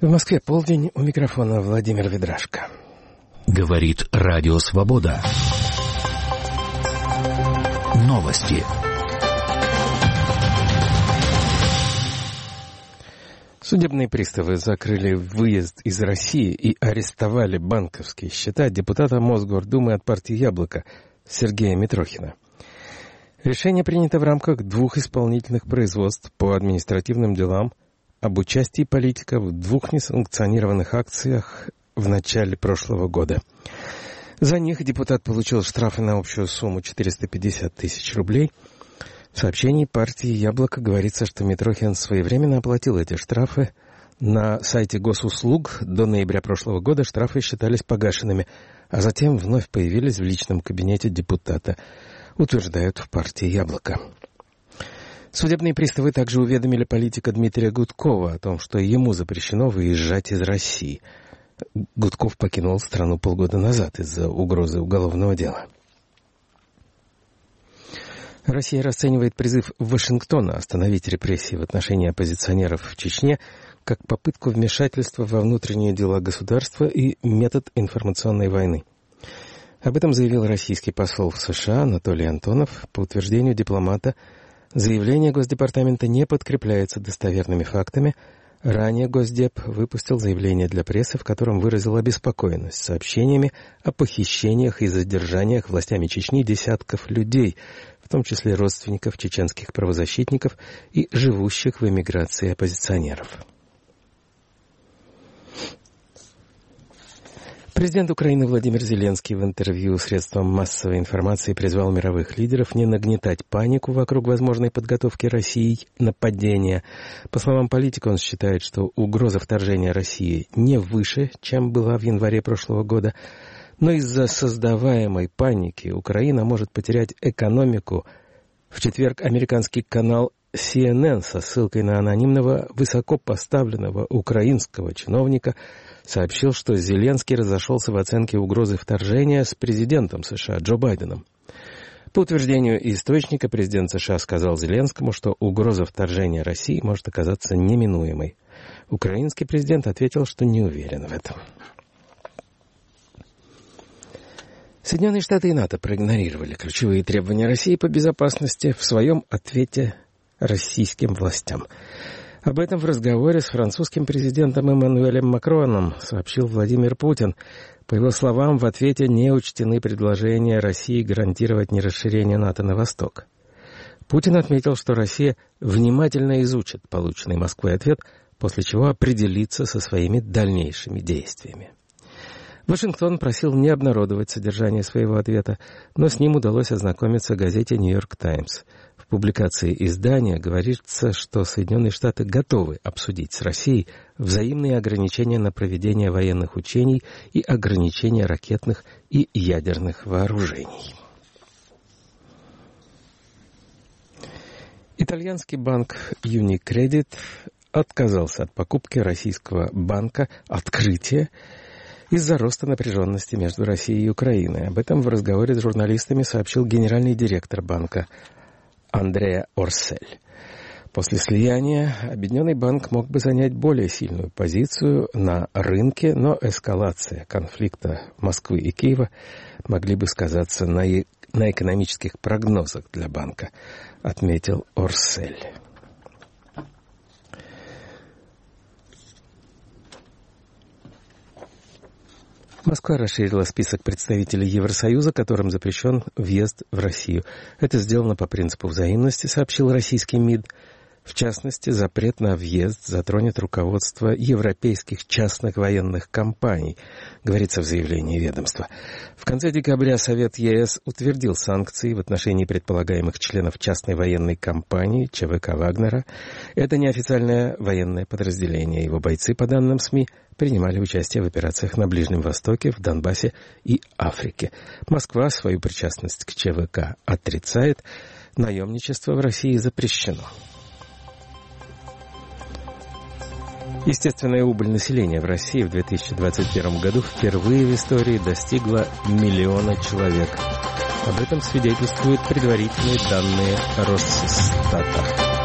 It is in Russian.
В Москве полдень, у микрофона Владимир Ведрашко. Говорит Радио Свобода. Новости. Судебные приставы закрыли выезд из России и арестовали банковские счета депутата Мосгордумы от партии «Яблоко» Сергея Митрохина. Решение принято в рамках 2 исполнительных производств по административным делам об участии политика в 2 несанкционированных акциях в начале прошлого года. За них депутат получил штрафы на общую сумму 450 тысяч рублей. В сообщении партии «Яблоко» говорится, что Митрохин своевременно оплатил эти штрафы. На сайте госуслуг до ноября прошлого года штрафы считались погашенными, а затем вновь появились в личном кабинете депутата, утверждают в партии «Яблоко». Судебные приставы также уведомили политика Дмитрия Гудкова о том, что ему запрещено выезжать из России. Гудков покинул страну полгода назад из-за угрозы уголовного дела. Россия расценивает призыв Вашингтона остановить репрессии в отношении оппозиционеров в Чечне как попытку вмешательства во внутренние дела государства и метод информационной войны. Об этом заявил российский посол в США Анатолий Антонов. По утверждению дипломата, заявление Госдепартамента не подкрепляется достоверными фактами. Ранее Госдеп выпустил заявление для прессы, в котором выразил обеспокоенность сообщениями о похищениях и задержаниях властями Чечни десятков людей, в том числе родственников чеченских правозащитников и живущих в эмиграции оппозиционеров. Президент Украины Владимир Зеленский в интервью средствам массовой информации призвал мировых лидеров не нагнетать панику вокруг возможной подготовки России нападения. По словам политика, он считает, что угроза вторжения России не выше, чем была в январе прошлого года, но из-за создаваемой паники Украина может потерять экономику. В четверг американский канал CNN со ссылкой на анонимного высокопоставленного украинского чиновника сообщил, что Зеленский разошелся в оценке угрозы вторжения с президентом США Джо Байденом. По утверждению источника, президент США сказал Зеленскому, что угроза вторжения России может оказаться неминуемой. Украинский президент ответил, что не уверен в этом. Соединенные Штаты и НАТО проигнорировали ключевые требования России по безопасности в своем ответе российским властям. Об этом в разговоре с французским президентом Эммануэлем Макроном сообщил Владимир Путин. По его словам, в ответе не учтены предложения России гарантировать нерасширение НАТО на восток. Путин отметил, что Россия внимательно изучит полученный Москвой ответ, после чего определится со своими дальнейшими действиями. Вашингтон просил не обнародовать содержание своего ответа, но с ним удалось ознакомиться газете «Нью-Йорк Таймс». В публикации издания говорится, что Соединенные Штаты готовы обсудить с Россией взаимные ограничения на проведение военных учений и ограничения ракетных и ядерных вооружений. Итальянский банк Unicredit отказался от покупки российского банка «Открытие» из-за роста напряженности между Россией и Украиной. Об этом в разговоре с журналистами сообщил генеральный директор банка Андреа Орсель. После слияния Объединенный банк мог бы занять более сильную позицию на рынке, но эскалация конфликта Москвы и Киева могли бы сказаться на экономических прогнозах для банка, отметил Орсель. Москва расширила список представителей Евросоюза, которым запрещен въезд в Россию. Это сделано по принципу взаимности, сообщил российский МИД. В частности, запрет на въезд затронет руководство европейских частных военных компаний, говорится в заявлении ведомства. В конце декабря Совет ЕС утвердил санкции в отношении предполагаемых членов частной военной компании ЧВК «Вагнера». Это неофициальное военное подразделение. Его бойцы, по данным СМИ, принимали участие в операциях на Ближнем Востоке, в Донбассе и Африке. Москва свою причастность к ЧВК отрицает. Наемничество в России запрещено. Естественная убыль населения в России в 2021 году впервые в истории достигла 1 миллиона человек. Об этом свидетельствуют предварительные данные Росстата.